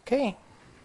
Okay.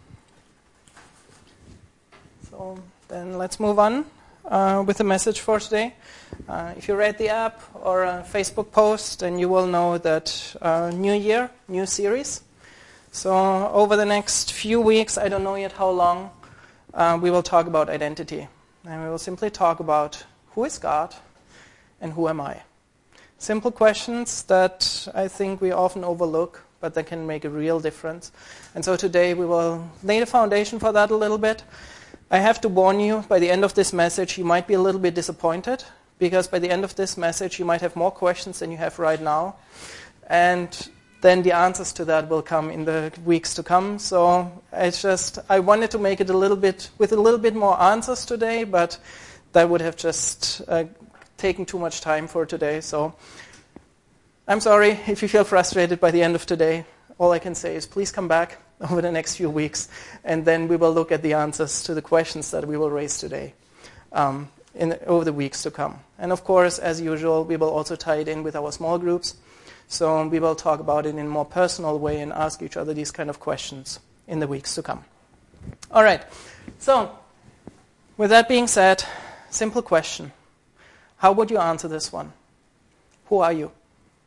So then let's move on with the message for today. If you read the app or a Facebook post, then you will know that new year, new series. So over the next few weeks, I don't know yet how long, we will talk about identity. And we will simply talk about who is God and who am I. Simple questions that I think we often overlook, but that can make a real difference. And so today we will lay the foundation for that a little bit. I have to warn you, by the end of this message, you might be a little bit disappointed, because by the end of this message, you might have more questions than you have right now. And then the answers to that will come in the weeks to come. So I wanted to make it with a little bit more answers today, but that would have just taken too much time for today. So I'm sorry if you feel frustrated by the end of today. All I can say is please come back over the next few weeks, and then we will look at the answers to the questions that we will raise today over the weeks to come. And of course, as usual, we will also tie it in with our small groups. So we will talk about it in a more personal way and ask each other these kind of questions in the weeks to come. All right. So with that being said, simple question. How would you answer this one? Who are you?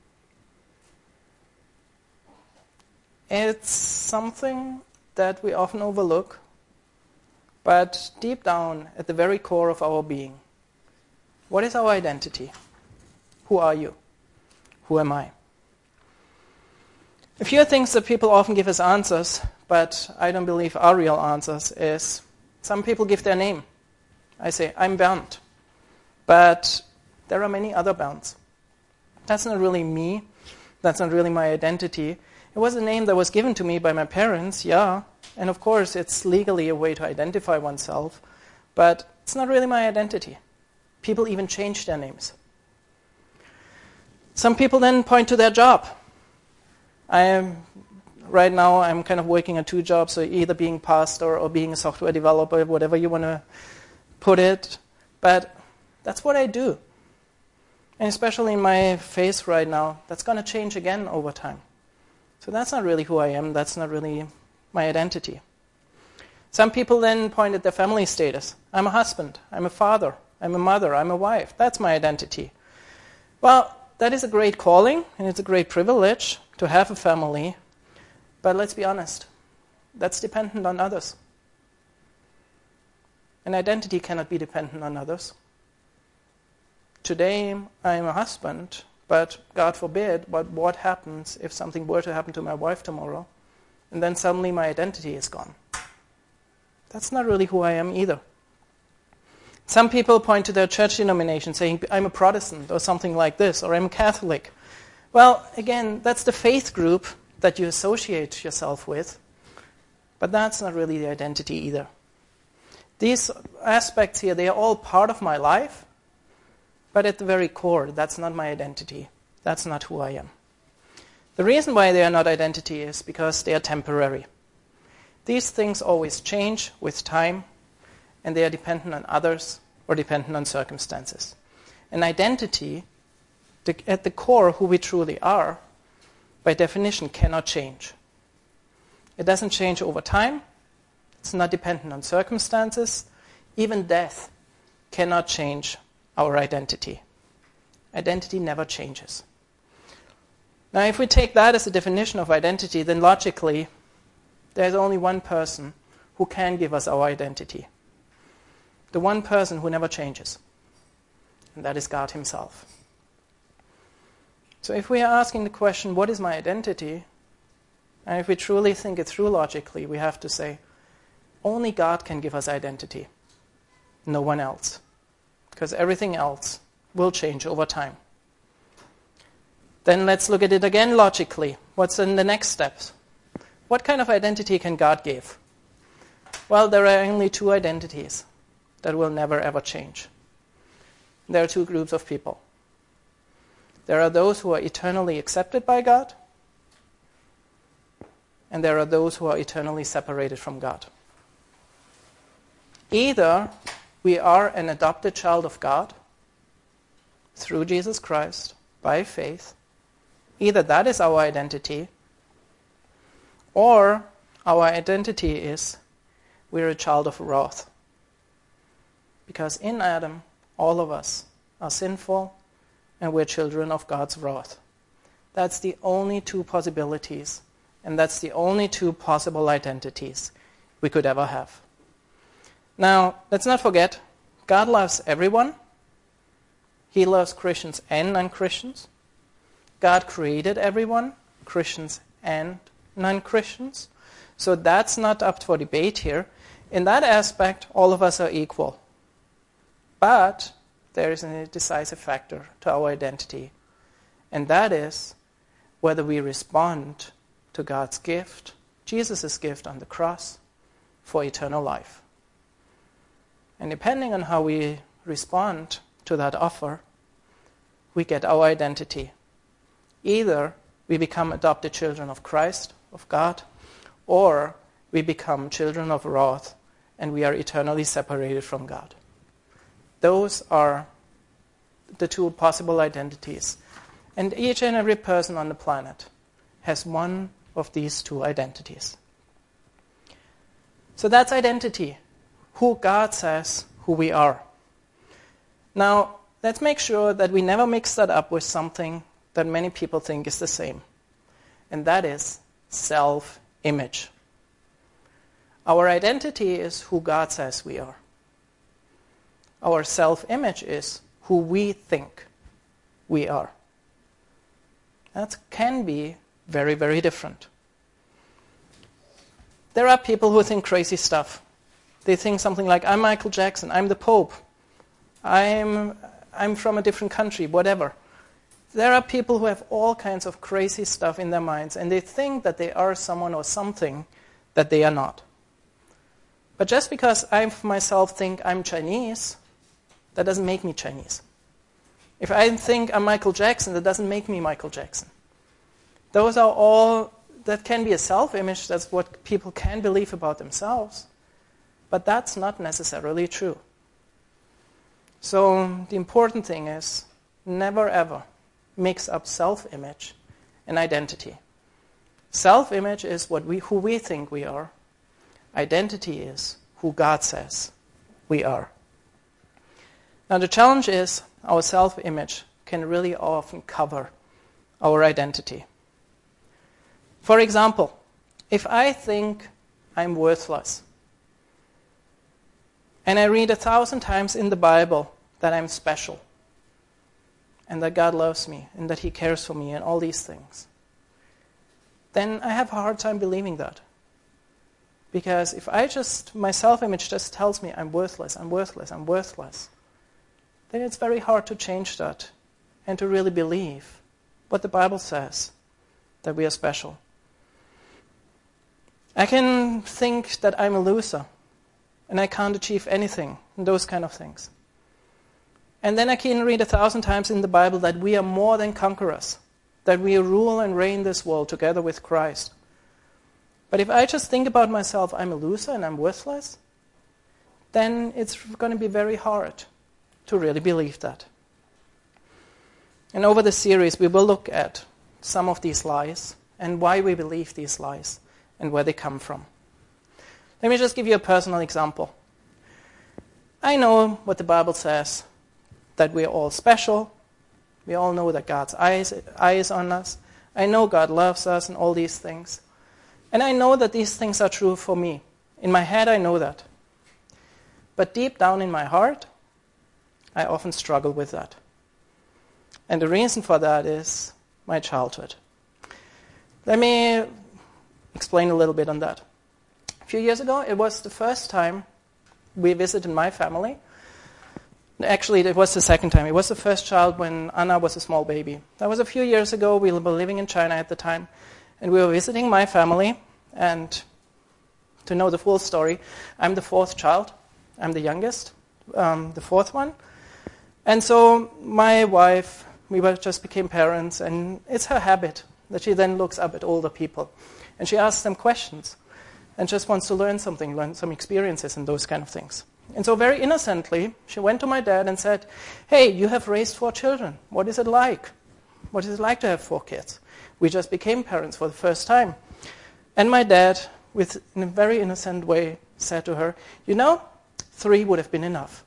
It's something that we often overlook, but deep down at the very core of our being, what is our identity? Who are you? Who am I? A few things that people often give as answers, but I don't believe are real answers, is some people give their name. I say, I'm Bernd. But there are many other Bernds. That's not really me. That's not really my identity. It was a name that was given to me by my parents, yeah. And of course, it's legally a way to identify oneself. But it's not really my identity. People even change their names. Some people then point to their job. Right now, I'm kind of working on 2 jobs, so either being pastor or being a software developer, whatever you want to put it. But that's what I do. And especially in my phase right now, that's going to change again over time. So that's not really who I am. That's not really my identity. Some people then point at their family status. I'm a husband. I'm a father. I'm a mother. I'm a wife. That's my identity. Well, that is a great calling, and it's a great privilege to have a family. But let's be honest. That's dependent on others. An identity cannot be dependent on others. Today, I'm a husband, but God forbid, but what happens if something were to happen to my wife tomorrow, and then suddenly my identity is gone? That's not really who I am either. Some people point to their church denomination saying, I'm a Protestant, or something like this, or I'm a Catholic. Well, again, that's the faith group that you associate yourself with, but that's not really the identity either. These aspects here, they are all part of my life, but at the very core, that's not my identity. That's not who I am. The reason why they are not identity is because they are temporary. These things always change with time, and they are dependent on others or dependent on circumstances. An identity, at the core who we truly are, by definition cannot change. It doesn't change over time. It's not dependent on circumstances. Even death cannot change our identity. Identity never changes. Now, if we take that as a definition of identity, then logically, there's only one person who can give us our identity. The one person who never changes. And that is God himself. So if we are asking the question, what is my identity? And if we truly think it through logically, we have to say, only God can give us identity. No one else. Because everything else will change over time. Then let's look at it again logically. What's in the next steps? What kind of identity can God give? Well, there are only 2 identities that will never ever change. There are 2 groups of people. There are those who are eternally accepted by God, and there are those who are eternally separated from God. Either we are an adopted child of God through Jesus Christ by faith. Either that is our identity, or our identity is we're a child of wrath. Because in Adam, all of us are sinful and we're children of God's wrath. That's the only two possibilities, and that's the only two possible identities we could ever have. Now, let's not forget, God loves everyone. He loves Christians and non-Christians. God created everyone, Christians and non-Christians. So that's not up for debate here. In that aspect, all of us are equal. But there is a decisive factor to our identity, and that is whether we respond to God's gift, Jesus' gift on the cross, for eternal life. And depending on how we respond to that offer, we get our identity. Either we become adopted children of Christ, of God, or we become children of wrath and we are eternally separated from God. Those are the two possible identities. And each and every person on the planet has one of these two identities. So that's identity, who God says who we are. Now, let's make sure that we never mix that up with something that many people think is the same. And that is self-image. Our identity is who God says we are. Our self-image is who we think we are. That can be very, very different. There are people who think crazy stuff. They think something like, I'm Michael Jackson, I'm the Pope, I'm from a different country, whatever. There are people who have all kinds of crazy stuff in their minds, and they think that they are someone or something that they are not. But just because I myself think I'm Chinese, that doesn't make me Chinese. If I think I'm Michael Jackson, that doesn't make me Michael Jackson. Those are all, that can be a self-image, that's what people can believe about themselves. But that's not necessarily true. So the important thing is never ever mix up self-image and identity. Self-image is who we think we are. Identity is who God says we are. Now the challenge is our self-image can really often cover our identity. For example, if I think I'm worthless, and I read 1,000 times in the Bible that I'm special, and that God loves me, and that He cares for me, and all these things, then I have a hard time believing that. Because if my self-image just tells me I'm worthless, I'm worthless, I'm worthless, then it's very hard to change that and to really believe what the Bible says, that we are special. I can think that I'm a loser and I can't achieve anything, and those kind of things. And then I can read 1,000 times in the Bible that we are more than conquerors, that we rule and reign this world together with Christ. But if I just think about myself, I'm a loser and I'm worthless, then it's going to be very hard to really believe that. And over the series, we will look at some of these lies and why we believe these lies and where they come from. Let me just give you a personal example. I know what the Bible says, that we're all special. We all know that God's eye is on us. I know God loves us and all these things. And I know that these things are true for me. In my head, I know that. But deep down in my heart, I often struggle with that. And the reason for that is my childhood. Let me explain a little bit on that. A few years ago, it was the first time we visited my family. Actually, it was the second time. It was the first child when Anna was a small baby. That was a few years ago. We were living in China at the time. And we were visiting my family. And to know the full story, I'm the fourth child. I'm the youngest, the fourth one. And so my wife, we just became parents. And it's her habit that she then looks up at older people. And she asks them questions. And just wants to learn something, learn some experiences and those kind of things. And so very innocently, she went to my dad and said, hey, you have raised 4 children. What is it like? What is it like to have 4 kids? We just became parents for the first time. And my dad in a very innocent way, said to her, 3 would have been enough.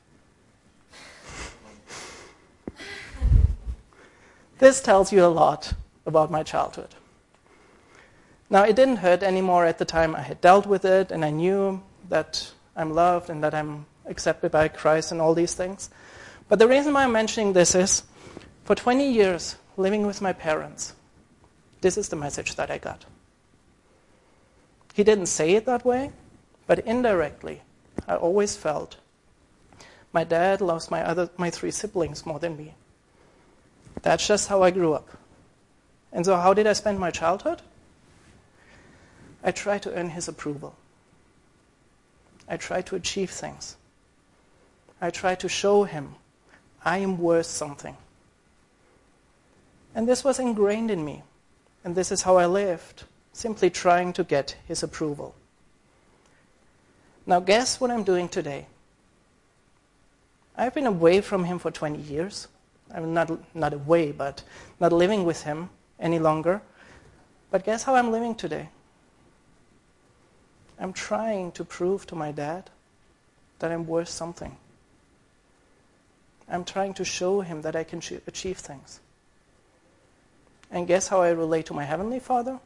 This tells you a lot about my childhood. Now, it didn't hurt anymore at the time. I had dealt with it, and I knew that I'm loved and that I'm accepted by Christ and all these things. But the reason why I'm mentioning this is, for 20 years living with my parents, this is the message that I got. He didn't say it that way, but indirectly, I always felt my dad loves my 3 siblings more than me. That's just how I grew up. And so how did I spend my childhood? I tried to earn his approval. I tried to achieve things. I tried to show him I am worth something. And this was ingrained in me. And this is how I lived, simply trying to get his approval. Now guess what I'm doing today? I've been away from him for 20 years. I'm not away, but not living with him any longer. But guess how I'm living today? I'm trying to prove to my dad that I'm worth something. I'm trying to show him that I can achieve things. And guess how I relate to my Heavenly Father?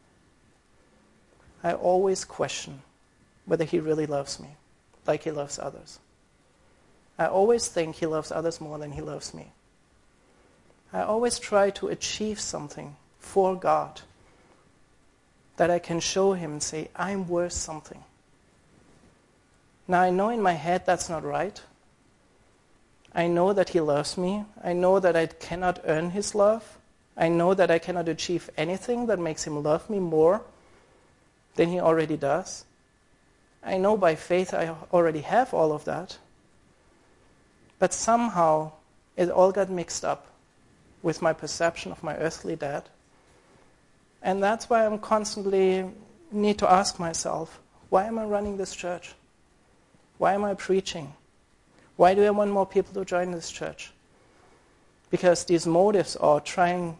I always question whether he really loves me like he loves others. I always think he loves others more than he loves me. I always try to achieve something for God that I can show him and say, I'm worth something. Now, I know in my head that's not right. I know that he loves me. I know that I cannot earn his love. I know that I cannot achieve anything that makes him love me more than he already does. I know by faith I already have all of that. But somehow it all got mixed up with my perception of my earthly dad. And that's why I'm constantly need to ask myself, why am I running this church? Why am I preaching? Why do I want more people to join this church? Because these motives of trying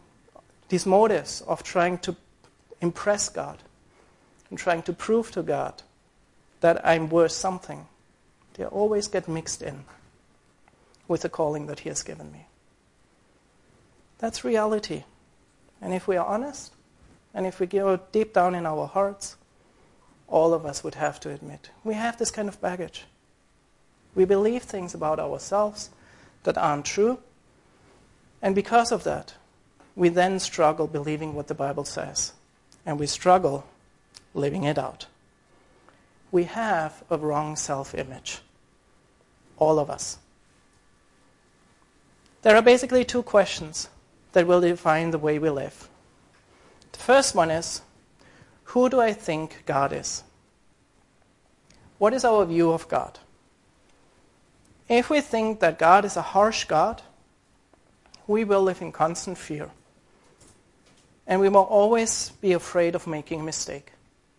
to impress God and trying to prove to God that I'm worth something, they always get mixed in with the calling that he has given me. That's reality. And if we are honest, and if we go deep down in our hearts, all of us would have to admit, we have this kind of baggage. We believe things about ourselves that aren't true, and because of that, we then struggle believing what the Bible says, and we struggle living it out. We have a wrong self-image, all of us. There are basically 2 questions that will define the way we live. The first one is, who do I think God is? What is our view of God? If we think that God is a harsh God, we will live in constant fear. And we will always be afraid of making a mistake.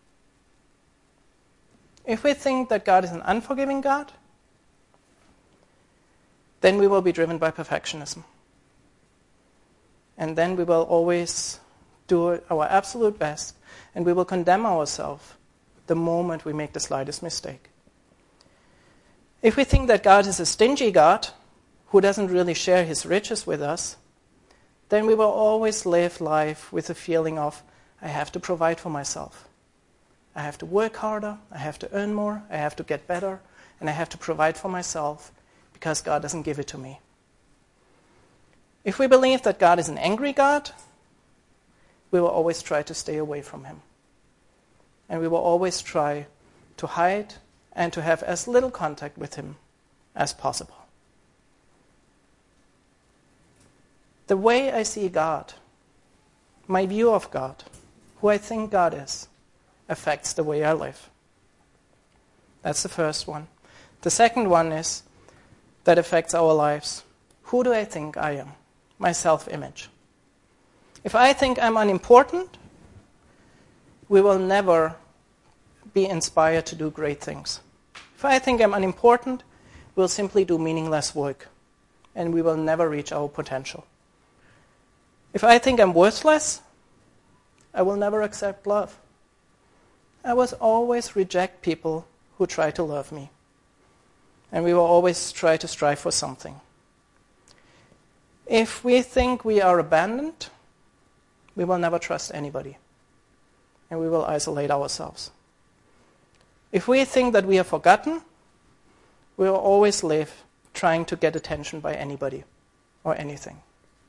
If we think that God is an unforgiving God, then we will be driven by perfectionism. And then we will always do our absolute best, and we will condemn ourselves the moment we make the slightest mistake. If we think that God is a stingy God who doesn't really share his riches with us, then we will always live life with a feeling of, I have to provide for myself. I have to work harder, I have to earn more, I have to get better, and I have to provide for myself because God doesn't give it to me. If we believe that God is an angry God, we will always try to stay away from him. And we will always try to hide and to have as little contact with him as possible. The way I see God, my view of God, who I think God is, affects the way I live. That's the first one. The second one is that affects our lives. Who do I think I am? My self-image. If I think I'm unimportant, we will never be inspired to do great things. If I think I'm unimportant, we'll simply do meaningless work, and we will never reach our potential. If I think I'm worthless, I will never accept love. I will always reject people who try to love me. And we will always try to strive for something. If we think we are abandoned, we will never trust anybody. And we will isolate ourselves. If we think that we are forgotten, we will always live trying to get attention by anybody or anything.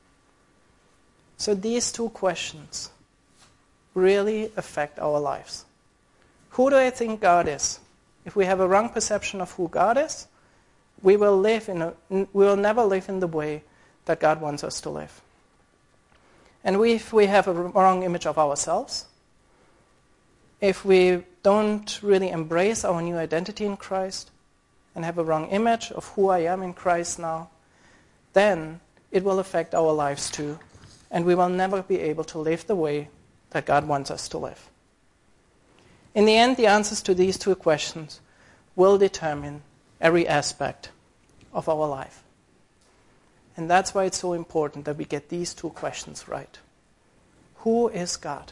So these two questions really affect our lives. Who do I think God is? If we have a wrong perception of who God is, we will never live in the way that God wants us to live. And if we have a wrong image of ourselves, if we don't really embrace our new identity in Christ and have a wrong image of who I am in Christ now, then it will affect our lives too, and we will never be able to live the way that God wants us to live. In the end, the answers to these two questions will determine every aspect of our life. And that's why it's so important that we get these two questions right. Who is God?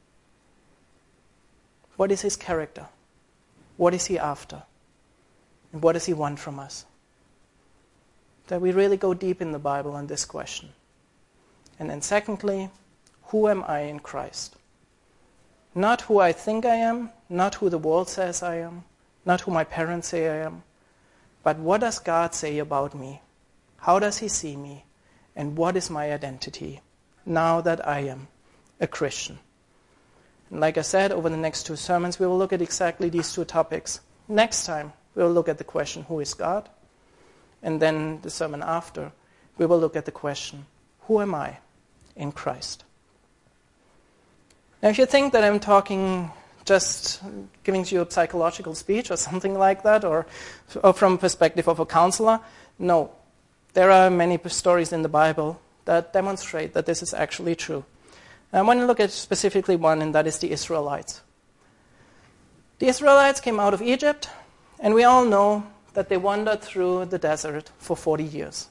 What is his character? What is he after? And what does he want from us? That we really go deep in the Bible on this question. And then secondly, who am I in Christ? Not who I think I am, not who the world says I am, not who my parents say I am, but what does God say about me? How does he see me? And what is my identity now that I am a Christian? And like I said, over the next two sermons, we will look at exactly these two topics. Next time, we will look at the question, who is God? And then the sermon after, we will look at the question, who am I in Christ? Now, if you think that I'm talking just giving you a psychological speech or something like that, or from the perspective of a counselor, no. There are many stories in the Bible that demonstrate that this is actually true. I want to look at specifically one, and that is the Israelites. The Israelites came out of Egypt, and we all know that they wandered through the desert for 40 years.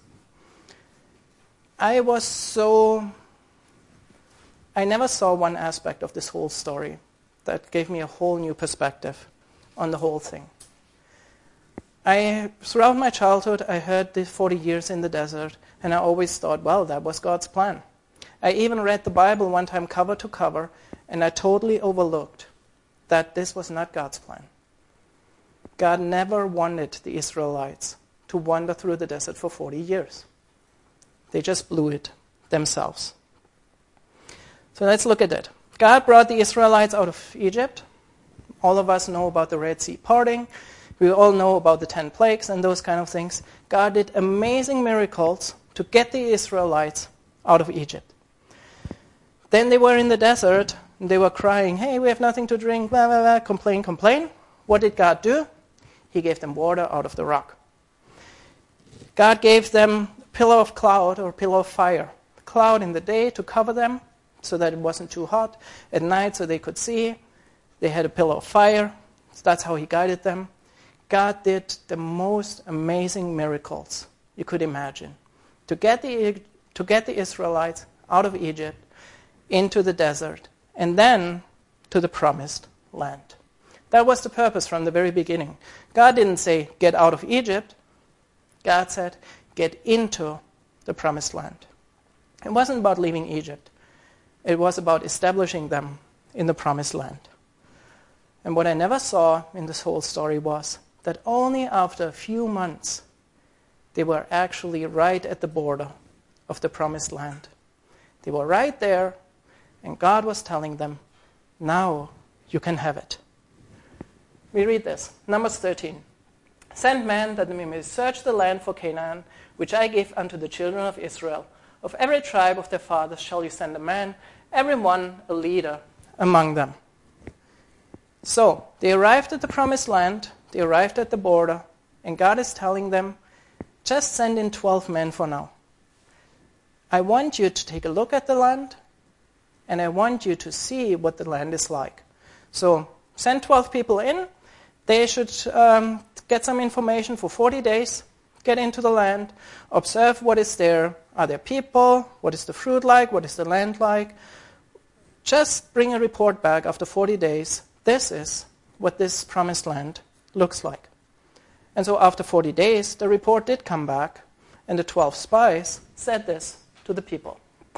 I never saw one aspect of this whole story that gave me a whole new perspective on the whole thing. Throughout my childhood, I heard the 40 years in the desert, and I always thought, well, that was God's plan. I even read the Bible one time cover to cover, and I totally overlooked that this was not God's plan. God never wanted the Israelites to wander through the desert for 40 years. They just blew it themselves. So let's look at it. God brought the Israelites out of Egypt. All of us know about the Red Sea parting. We all know about the 10 plagues and those kind of things. God did amazing miracles to get the Israelites out of Egypt. Then they were in the desert, and they were crying, hey, we have nothing to drink, blah, blah, blah, complain. What did God do? He gave them water out of the rock. God gave them a pillar of cloud or pillar of fire. The cloud in the day to cover them so that it wasn't too hot. At night so they could see. They had a pillar of fire. So that's how he guided them. God did the most amazing miracles you could imagine to get the Israelites out of Egypt into the desert and then to the promised land. That was the purpose from the very beginning. God didn't say, get out of Egypt. God said, get into the promised land. It wasn't about leaving Egypt. It was about establishing them in the promised land. And what I never saw in this whole story was that only after a few months, they were actually right at the border of the promised land. They were right there, and God was telling them, now you can have it. We read this, Numbers 13. Send men that we may search the land for Canaan, which I give unto the children of Israel. Of every tribe of their fathers shall you send a man, every one a leader among them. So, they arrived at the promised land, they arrived at the border, and God is telling them, just send in 12 men for now. I want you to take a look at the land, and I want you to see what the land is like. So, send 12 people in. They should get some information for 40 days, get into the land, observe what is there. Are there people? What is the fruit like? What is the land like? Just bring a report back after 40 days this is what this promised land looks like. And so after 40 days, the report did come back, and the 12 spies said this to the people.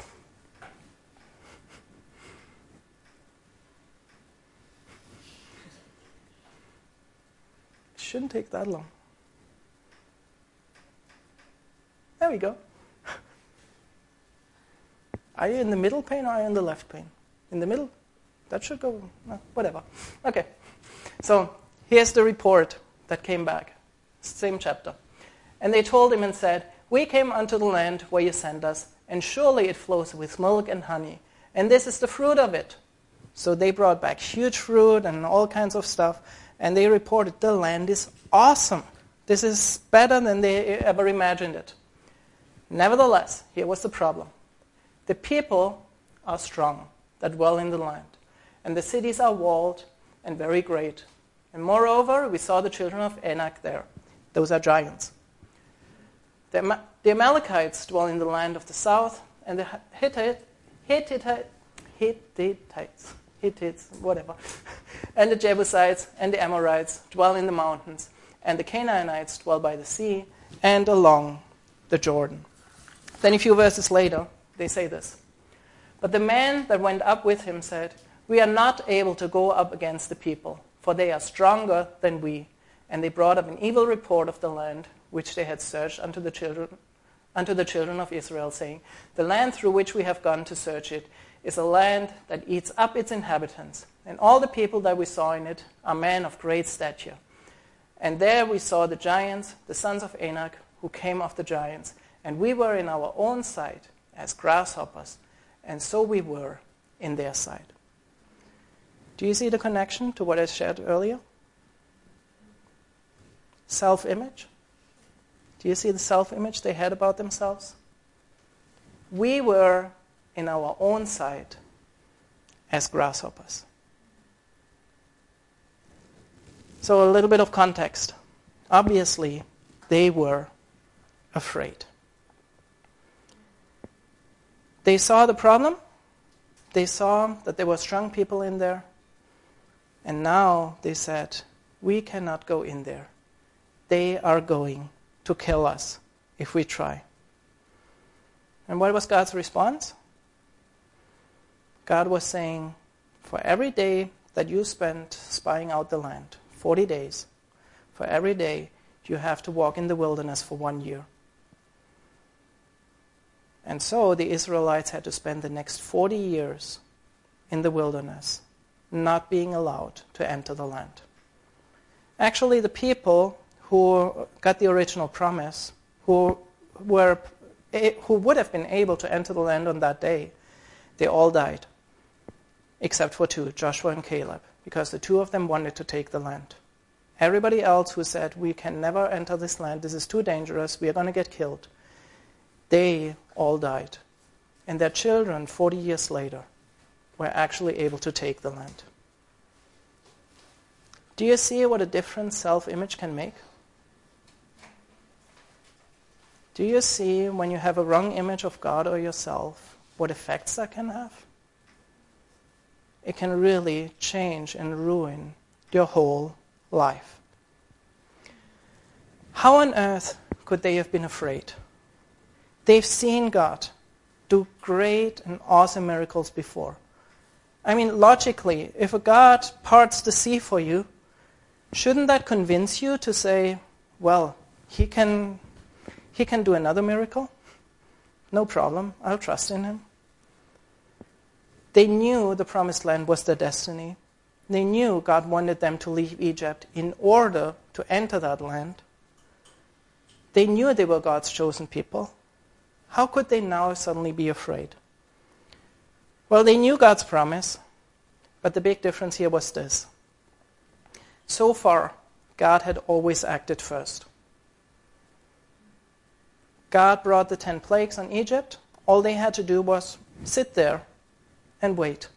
It shouldn't take that long. There we go. Are you in the middle pane or are you in the left pane? In the middle? That should go, no, whatever. Okay, so here's the report that came back. Same chapter. And they told him and said, "We came unto the land where you sent us, and surely it flows with milk and honey, and this is the fruit of it." So they brought back huge fruit and all kinds of stuff, and they reported the land is awesome. This is better than they ever imagined it. Nevertheless, here was the problem. The people are strong that dwell in the land, and the cities are walled and very great. And moreover, we saw the children of Anak there. Those are giants. The Amalekites dwell in the land of the south, and the Hittites, whatever, and the Jebusites and the Amorites dwell in the mountains, and the Canaanites dwell by the sea and along the Jordan. Then a few verses later, they say this. But the man that went up with him said, "We are not able to go up against the people, for they are stronger than we." And they brought up an evil report of the land which they had searched unto the children of Israel, saying, "The land through which we have gone to search it is a land that eats up its inhabitants, and all the people that we saw in it are men of great stature. And there we saw the giants, the sons of Anak, who came of the giants, and we were in our own sight as grasshoppers, and so we were in their sight." Do you see the connection to what I shared earlier? Self-image. Do you see the self-image they had about themselves? We were in our own sight as grasshoppers. So a little bit of context. Obviously, they were afraid. They saw the problem. They saw that there were strong people in there. And now they said, "We cannot go in there. They are going to kill us if we try." And what was God's response? God was saying, for every day that you spent spying out the land, 40 days, for every day you have to walk in the wilderness for 1 year. And so the Israelites had to spend the next 40 years in the wilderness, not being allowed to enter the land. Actually, the people who got the original promise, who would have been able to enter the land on that day, they all died, except for two, Joshua and Caleb, because the two of them wanted to take the land. Everybody else who said, "We can never enter this land, this is too dangerous, we are going to get killed," they all died. And their children, 40 years later, were actually able to take the land. Do you see what a different self-image can make? Do you see, when you have a wrong image of God or yourself, what effects that can have? It can really change and ruin your whole life. How on earth could they have been afraid? They've seen God do great and awesome miracles before. I mean, logically, if a God parts the sea for you, shouldn't that convince you to say, well, he can do another miracle? No problem, I'll trust in him. They knew the promised land was their destiny. They knew God wanted them to leave Egypt in order to enter that land. They knew they were God's chosen people. How could they now suddenly be afraid? Well, they knew God's promise, but the big difference here was this. So far, God had always acted first. God brought the 10 plagues on Egypt. All they had to do was sit there and wait.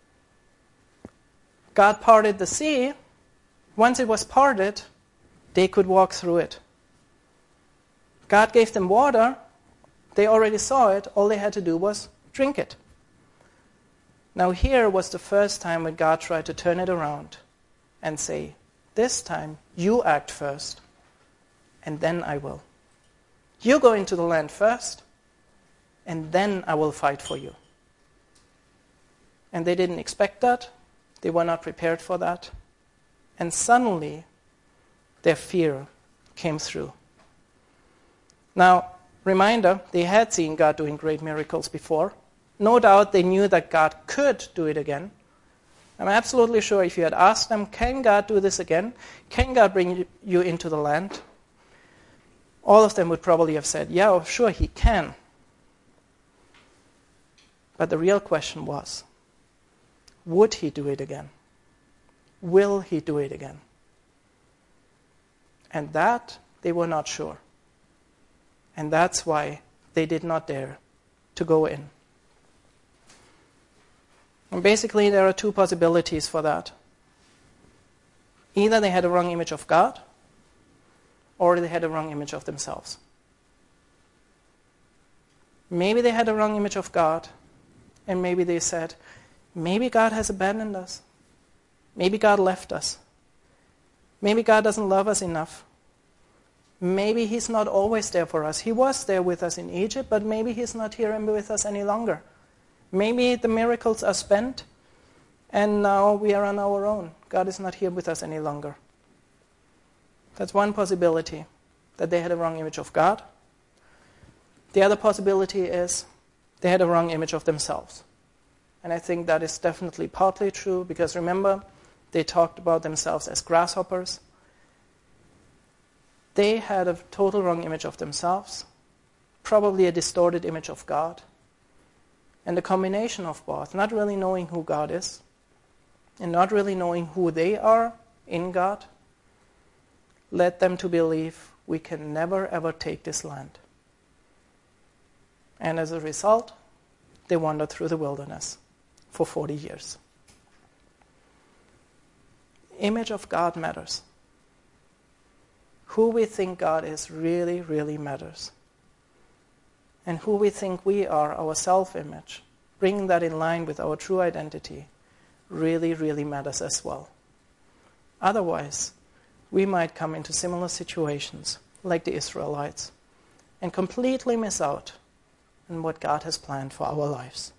God parted the sea. Once it was parted, they could walk through it. God gave them water. They already saw it. All they had to do was drink it. Now here was the first time when God tried to turn it around and say, this time you act first, and then I will. You go into the land first, and then I will fight for you. And they didn't expect that. They were not prepared for that. And suddenly, their fear came through. Now, reminder, they had seen God doing great miracles before. No doubt they knew that God could do it again. I'm absolutely sure if you had asked them, can God do this again? Can God bring you into the land? All of them would probably have said, yeah, sure, he can. But the real question was, would he do it again? Will he do it again? And that they were not sure. And that's why they did not dare to go in. And basically, there are two possibilities for that. Either they had a wrong image of God, or they had a wrong image of themselves. Maybe they had a wrong image of God, and maybe they said, maybe God has abandoned us. Maybe God left us. Maybe God doesn't love us enough. Maybe he's not always there for us. He was there with us in Egypt, but maybe he's not here with us any longer. Maybe the miracles are spent, and now we are on our own. God is not here with us any longer. That's one possibility, that they had a wrong image of God. The other possibility is they had a wrong image of themselves. And I think that is definitely partly true, because remember, they talked about themselves as grasshoppers. They had a total wrong image of themselves, probably a distorted image of God. And the combination of both, not really knowing who God is, and not really knowing who they are in God, led them to believe we can never ever take this land. And as a result, they wandered through the wilderness for 40 years. Image of God matters. Who we think God is really, really matters. And who we think we are, our self-image, bringing that in line with our true identity, really, really matters as well. Otherwise, we might come into similar situations like the Israelites and completely miss out on what God has planned for our lives.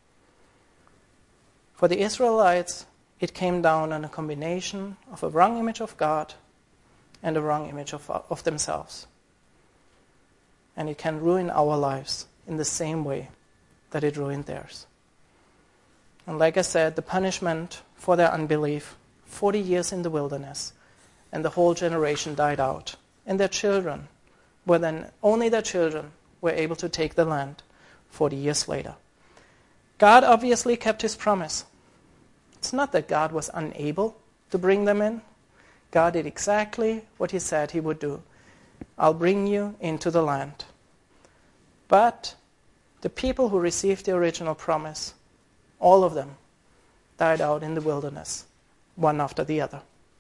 For the Israelites, it came down on a combination of a wrong image of God and a wrong image of themselves. And it can ruin our lives in the same way that it ruined theirs. And like I said, the punishment for their unbelief, 40 years in the wilderness, and the whole generation died out. And their children were then, only their children were able to take the land 40 years later. God obviously kept his promise. It's not that God was unable to bring them in. God did exactly what he said he would do. I'll bring you into the land. But the people who received the original promise, all of them died out in the wilderness, one after the other.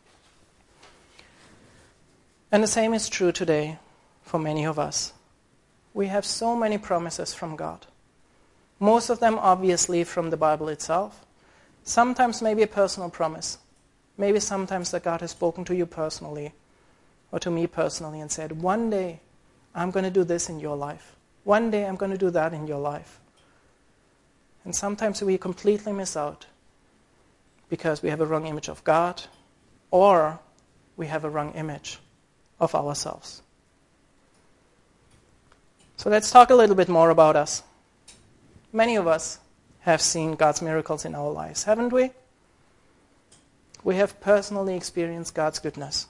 And the same is true today for many of us. We have so many promises from God. Most of them obviously from the Bible itself. Sometimes maybe a personal promise. Maybe sometimes that God has spoken to you personally or to me personally and said, one day I'm going to do this in your life. One day I'm going to do that in your life. And sometimes we completely miss out because we have a wrong image of God or we have a wrong image of ourselves. So let's talk a little bit more about us. Many of us have seen God's miracles in our lives, haven't we? We have personally experienced God's goodness.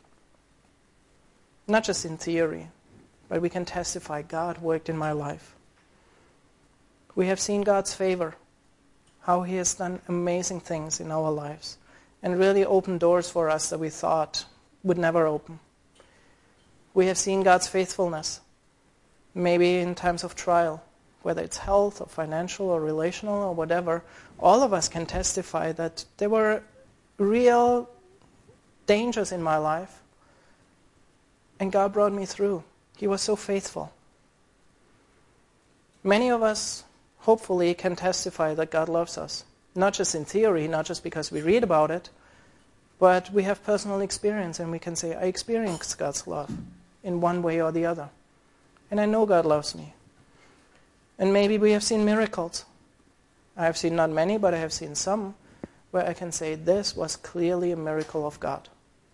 Not just in theory, but we can testify God worked in my life. We have seen God's favor, how he has done amazing things in our lives and really opened doors for us that we thought would never open. We have seen God's faithfulness, maybe in times of trial, whether it's health or financial or relational or whatever. All of us can testify that there were real dangers in my life, and God brought me through. He was so faithful. Many of us, hopefully, can testify that God loves us Not just in theory, not just because we read about it, but we have personal experience and we can say, I experience God's love in one way or the other. And I know God loves me. And maybe we have seen miracles. I have seen not many, but I have seen some where I can say this was clearly a miracle of God.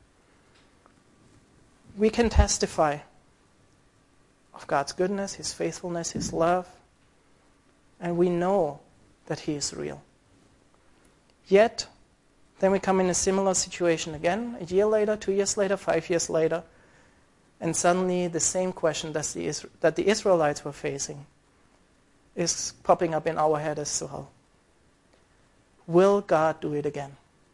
We can testify of God's goodness, His faithfulness, His love, and we know that He is real. Yet, then we come in a similar situation again, a year later, 2 years later, 5 years later, and suddenly the same question that the Israelites were facing is popping up in our head as well. Will God do it again?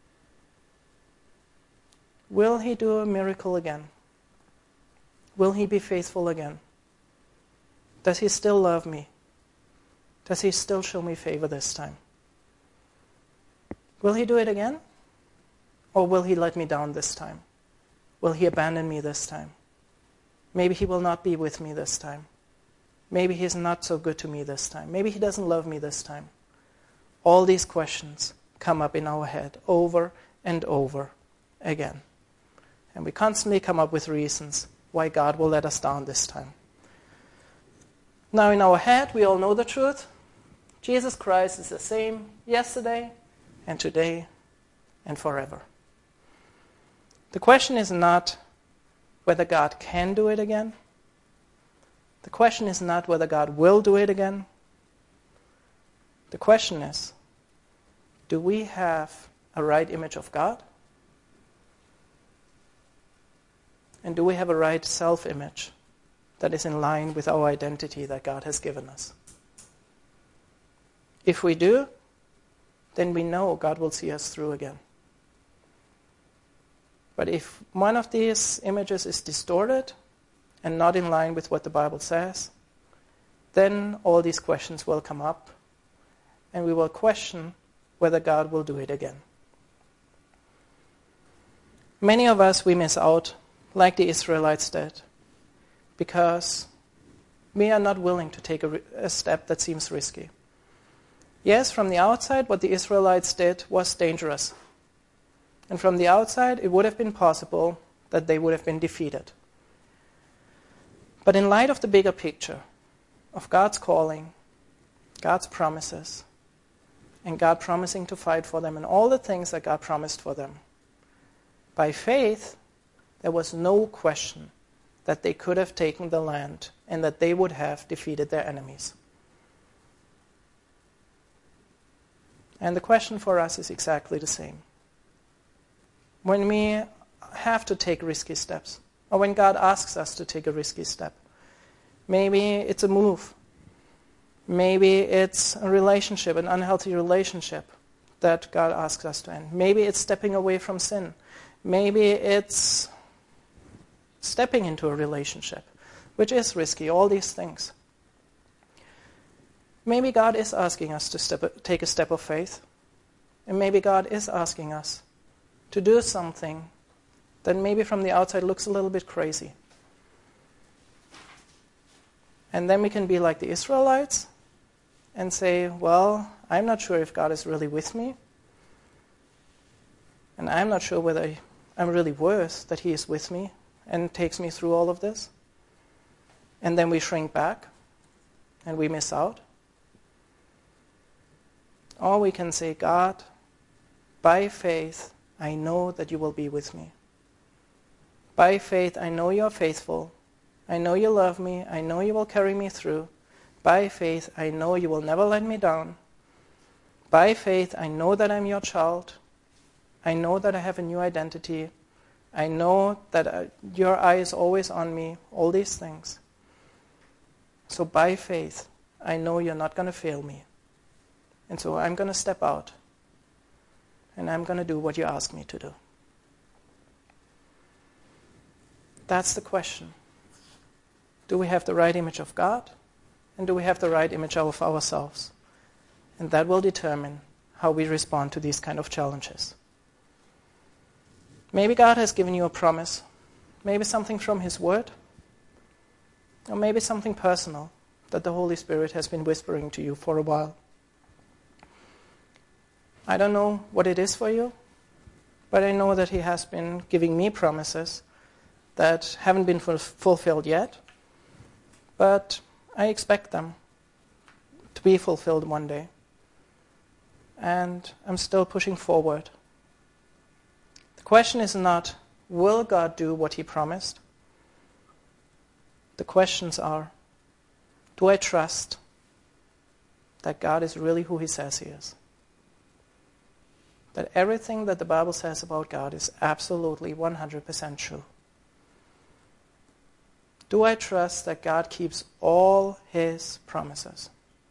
Will He do a miracle again? Will He be faithful again? Does He still love me? Does He still show me favor this time? Will He do it again? Or will He let me down this time? Will He abandon me this time? Maybe He will not be with me this time. Maybe He's not so good to me this time. Maybe He doesn't love me this time. All these questions come up in our head over and over again. And we constantly come up with reasons why God will let us down this time. Now in our head, we all know the truth. Jesus Christ is the same yesterday and today and forever. The question is not whether God can do it again. The question is not whether God will do it again. The question is, do we have a right image of God? And do we have a right self-image that is in line with our identity that God has given us? If we do, then we know God will see us through again. But if one of these images is distorted and not in line with what the Bible says, then all these questions will come up and we will question whether God will do it again. Many of us, we miss out, like the Israelites did, because we are not willing to take a step that seems risky. Yes, from the outside, what the Israelites did was dangerous. And from the outside, it would have been possible that they would have been defeated. But in light of the bigger picture of God's calling, God's promises, and God promising to fight for them, and all the things that God promised for them, by faith, there was no question that they could have taken the land and that they would have defeated their enemies. And the question for us is exactly the same. When we have to take risky steps, or when God asks us to take a risky step, maybe it's a move, maybe it's a relationship, an unhealthy relationship that God asks us to end. Maybe it's stepping away from sin. Maybe it's stepping into a relationship, which is risky, all these things. Maybe God is asking us to take a step of faith, and maybe God is asking us to do something that maybe from the outside looks a little bit crazy. And then we can be like the Israelites and say, well, I'm not sure if God is really with me, and I'm not sure whether I'm really worth that He is with me and takes me through all of this. And then we shrink back and we miss out. Or we can say, God, by faith, I know that you will be with me. By faith, I know you're faithful. I know you love me. I know you will carry me through. By faith, I know you will never let me down. By faith, I know that I'm your child. I know that I have a new identity. I know that your eye is always on me, all these things. So by faith, I know you're not going to fail me. And so I'm going to step out, and I'm going to do what you ask me to do. That's the question. Do we have the right image of God? And do we have the right image of ourselves? And that will determine how we respond to these kind of challenges. Maybe God has given you a promise, maybe something from His Word, or maybe something personal that the Holy Spirit has been whispering to you for a while. I don't know what it is for you, but I know that He has been giving me promises that haven't been fulfilled yet, but I expect them to be fulfilled one day. And I'm still pushing forward. The question is not, will God do what He promised? The questions are, do I trust that God is really who He says He is? That everything that the Bible says about God is absolutely 100% true. Do I trust that God keeps all His promises?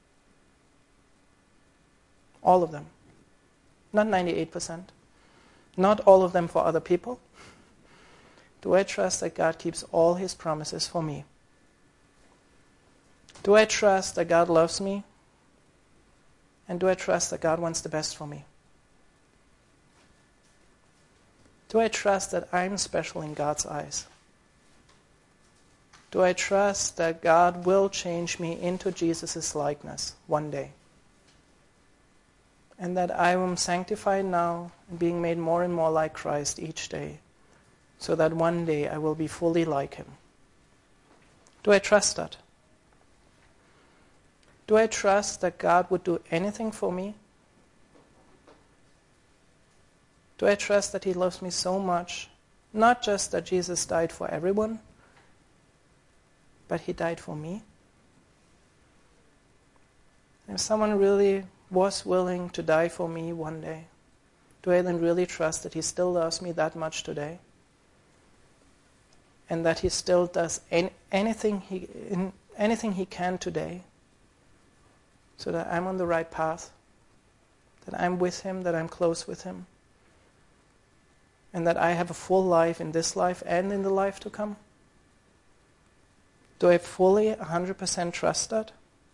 All of them. Not 98%. Not all of them for other people. Do I trust that God keeps all His promises for me? Do I trust that God loves me? And do I trust that God wants the best for me? Do I trust that I'm special in God's eyes? Do I trust that God will change me into Jesus' likeness one day? And that I am sanctified now and being made more and more like Christ each day, so that one day I will be fully like Him? Do I trust that? Do I trust that God would do anything for me? Do I trust that He loves me so much, not just that Jesus died for everyone, but He died for me? If someone really was willing to die for me one day, do I then really trust that He still loves me that much today? And that He still does anything He can today, so that I'm on the right path, that I'm with Him, that I'm close with Him, and that I have a full life in this life and in the life to come? Do I fully 100% trust that?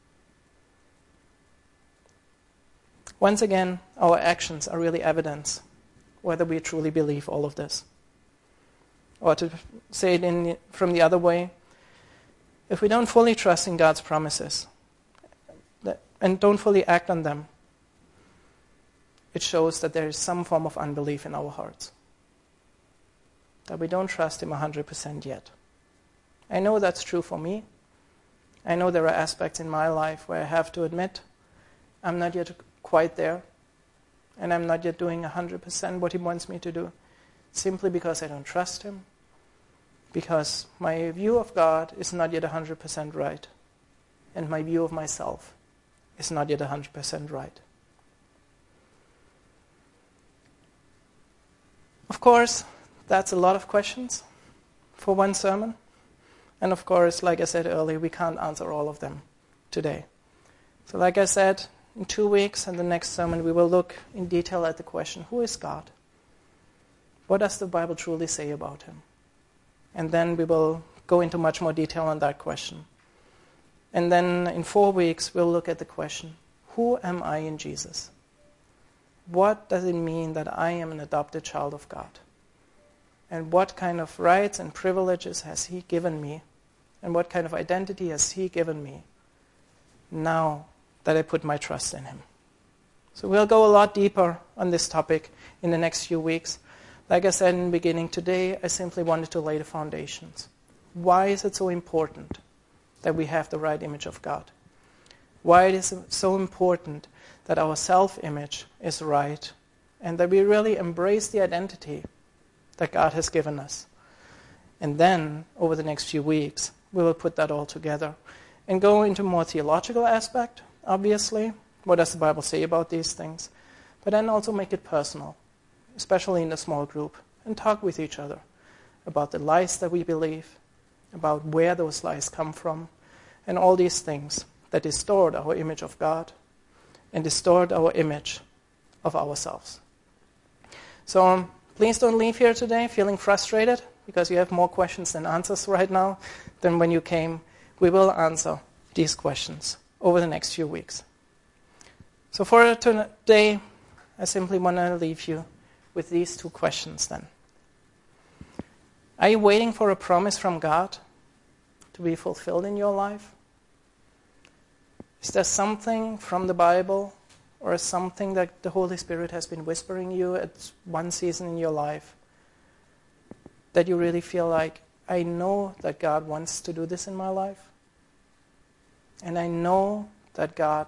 Once again, our actions are really evidence whether we truly believe all of this. Or to say it from the other way, if we don't fully trust in God's promises and don't fully act on them, it shows that there is some form of unbelief in our hearts. That we don't trust Him 100% yet. I know that's true for me. I know there are aspects in my life where I have to admit I'm not yet quite there, and I'm not yet doing 100% what He wants me to do, simply because I don't trust Him, because my view of God is not yet 100% right, and my view of myself is not yet 100% right. Of course, that's a lot of questions for one sermon. And of course, like I said earlier, we can't answer all of them today. So like I said, in 2 weeks and the next sermon, we will look in detail at the question, who is God? What does the Bible truly say about Him? And then we will go into much more detail on that question. And then in 4 weeks, we'll look at the question, who am I in Jesus? What does it mean that I am an adopted child of God? And what kind of rights and privileges has He given me? And what kind of identity has He given me now that I put my trust in Him? So we'll go a lot deeper on this topic in the next few weeks. Like I said in the beginning, today I simply wanted to lay the foundations. Why is it so important that we have the right image of God? Why it is so important that our self-image is right and that we really embrace the identity that God has given us. And then, over the next few weeks, we will put that all together and go into more theological aspect, obviously. What does the Bible say about these things? But then also make it personal, especially in a small group, and talk with each other about the lies that we believe, about where those lies come from, and all these things that distort our image of God and distort our image of ourselves. So please don't leave here today feeling frustrated because you have more questions than answers right now than when you came. We will answer these questions over the next few weeks. So for today, I simply want to leave you with these 2 questions then. Are you waiting for a promise from God to be fulfilled in your life? Is there something from the Bible or something that the Holy Spirit has been whispering you at one season in your life, that you really feel like, I know that God wants to do this in my life, and I know that God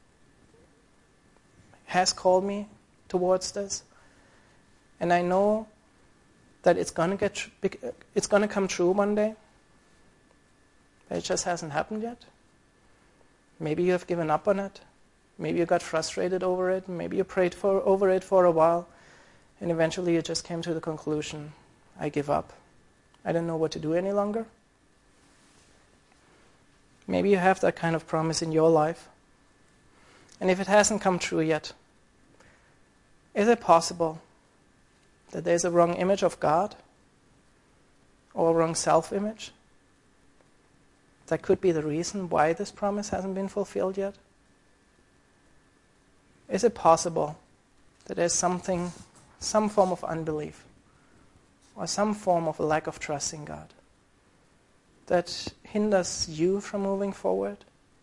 has called me towards this, and I know that it's going to come true one day, but it just hasn't happened yet. Maybe you have given up on it. Maybe you got frustrated over it. Maybe you prayed over it for a while, and eventually you just came to the conclusion, I give up. I don't know what to do any longer. Maybe you have that kind of promise in your life. And if it hasn't come true yet, is it possible that there's a wrong image of God or a wrong self-image? That could be the reason why this promise hasn't been fulfilled yet. Is it possible that there's some form of unbelief or some form of a lack of trust in God that hinders you from moving forward?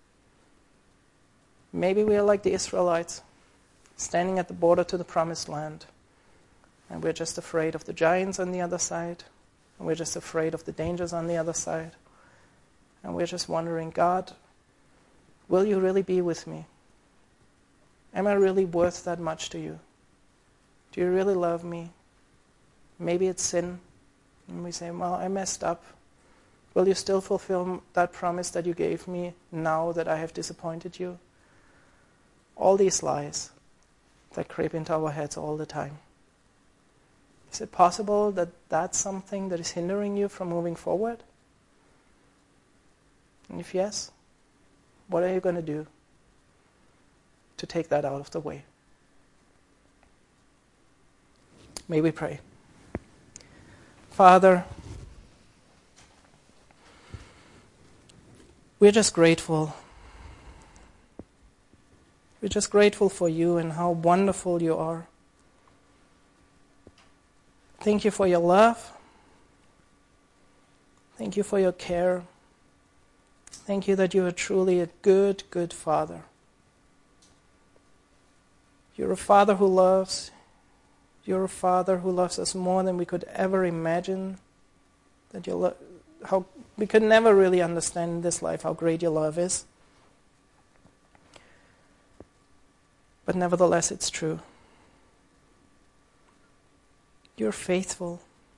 Maybe we are like the Israelites, standing at the border to the promised land, and we're just afraid of the giants on the other side, and we're just afraid of the dangers on the other side, and we're just wondering, God, will you really be with me? Am I really worth that much to you? Do you really love me? Maybe it's sin, and we say, well, I messed up. Will you still fulfill that promise that you gave me now that I have disappointed you? All these lies that creep into our heads all the time. Is it possible that that's something that is hindering you from moving forward? And if yes, what are you going to do to take that out of the way? May we pray. Father, we're just grateful. We're just grateful for you and how wonderful you are. Thank you for your love. Thank you for your care. Thank you that you are truly a good, good Father. You're a Father who loves. You're a Father who loves us more than we could ever imagine. That how we could never really understand in this life how great your love is. But nevertheless, it's true. You're faithful.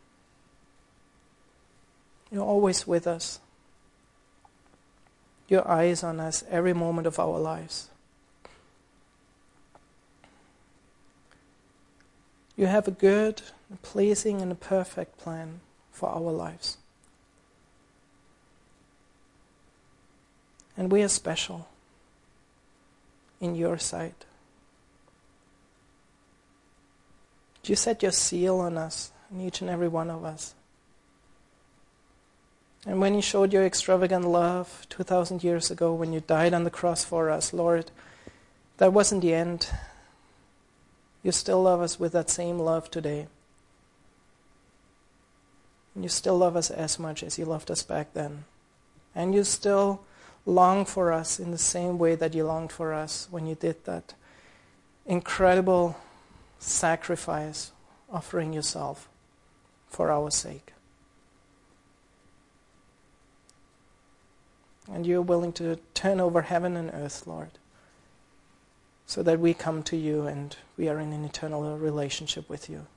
You're always with us. Your eye is on us every moment of our lives. You have a good, a pleasing, and a perfect plan for our lives. And we are special in your sight. You set your seal on us, on each and every one of us. And when you showed your extravagant love 2,000 years ago, when you died on the cross for us, Lord, that wasn't the end. You still love us with that same love today. And you still love us as much as you loved us back then. And you still long for us in the same way that you longed for us when you did that incredible sacrifice, offering yourself for our sake. And you're willing to turn over heaven and earth, Lord, so that we come to you and we are in an eternal relationship with you.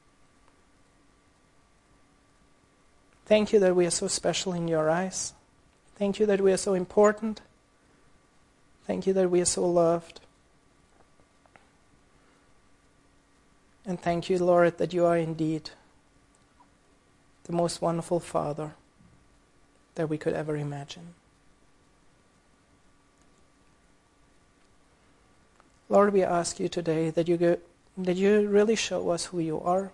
Thank you that we are so special in your eyes. Thank you that we are so important. Thank you that we are so loved. And thank you, Lord, that you are indeed the most wonderful Father that we could ever imagine. Lord, we ask you today that you really show us who you are.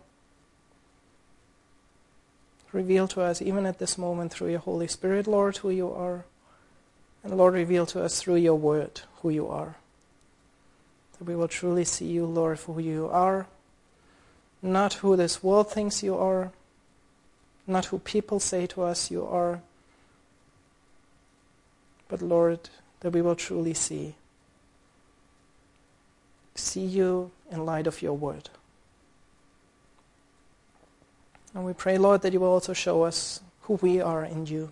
Reveal to us, even at this moment, through your Holy Spirit, Lord, who you are. And Lord, reveal to us through your word who you are. That we will truly see you, Lord, for who you are. Not who this world thinks you are. Not who people say to us you are. But Lord, that we will truly see see you in light of your word. And we pray, Lord, that you will also show us who we are in you.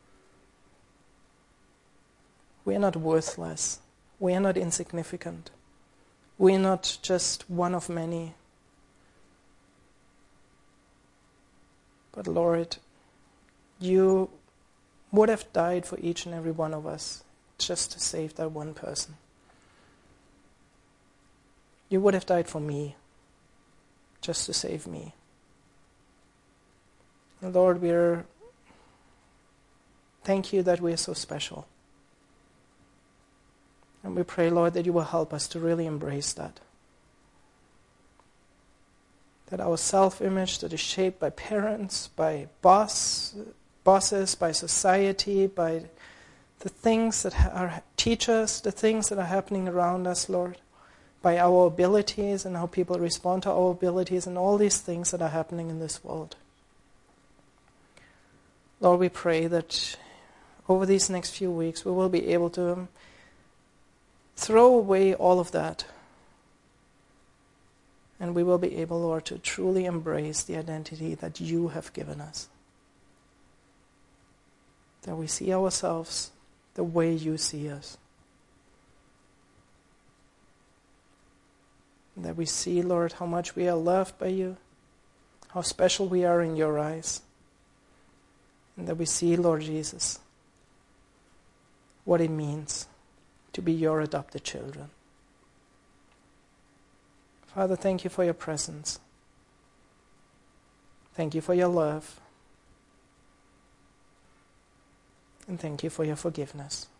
We are not worthless. We are not insignificant. We are not just one of many. But Lord, you would have died for each and every one of us just to save that one person. You would have died for me just to save me. And Lord, thank you that we are so special. And we pray, Lord, that you will help us to really embrace that. That our self-image that is shaped by parents, by bosses, by society, by the things that teach us, the things that are happening around us, Lord, by our abilities and how people respond to our abilities and all these things that are happening in this world. Lord, we pray that over these next few weeks we will be able to throw away all of that. And we will be able, Lord, to truly embrace the identity that you have given us. That we see ourselves the way you see us. And that we see, Lord, how much we are loved by you, how special we are in your eyes. And that we see, Lord Jesus, what it means to be your adopted children. Father, thank you for your presence. Thank you for your love. And thank you for your forgiveness.